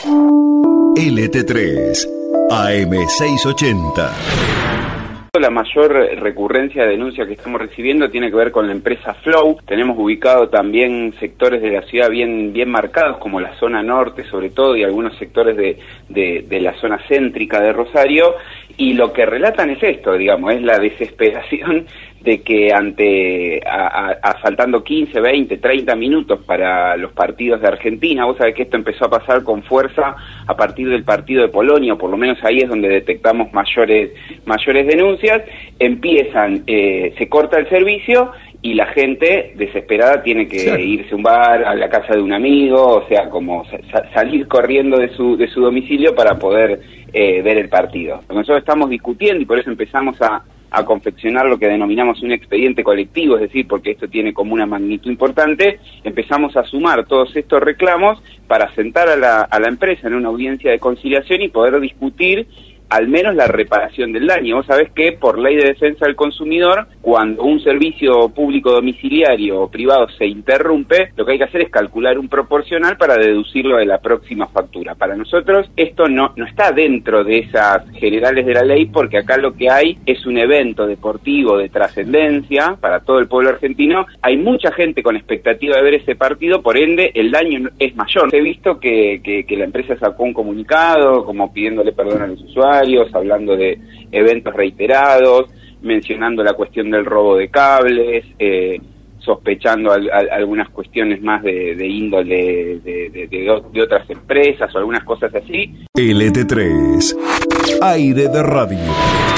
LT3 AM680. La mayor recurrencia de denuncias que estamos recibiendo tiene que ver con la empresa Flow. Tenemos ubicado también sectores de la ciudad bien marcados, como la zona norte sobre todo, y algunos sectores de la zona céntrica de Rosario, y lo que relatan es esto, digamos, es la desesperación de que faltando 15, 20, 30 minutos para los partidos de Argentina. Vos sabés que esto empezó a pasar con fuerza a partir del partido de Polonia, o por lo menos ahí es donde detectamos mayores denuncias. Empiezan, se corta el servicio y la gente desesperada tiene que irse a un bar, a la casa de un amigo, o sea, como salir corriendo de su domicilio para poder ver el partido. Nosotros estamos discutiendo y por eso empezamos a confeccionar lo que denominamos un expediente colectivo, es decir, porque esto tiene como una magnitud importante. Empezamos a sumar todos estos reclamos para sentar a la empresa en una audiencia de conciliación y poder discutir al menos la reparación del daño. Vos sabés que por ley de defensa del consumidor, cuando un servicio público domiciliario o privado se interrumpe, lo que hay que hacer es calcular un proporcional para deducirlo de la próxima factura. Para nosotros esto no está dentro de esas generales de la ley, porque acá lo que hay es un evento deportivo de trascendencia para todo el pueblo argentino. Hay mucha gente con expectativa de ver ese partido, por ende el daño es mayor. He visto que la empresa sacó un comunicado como pidiéndole perdón a los usuarios, hablando de eventos reiterados, mencionando la cuestión del robo de cables, sospechando algunas cuestiones más de índole de otras empresas o algunas cosas así. LT3, aire de radio.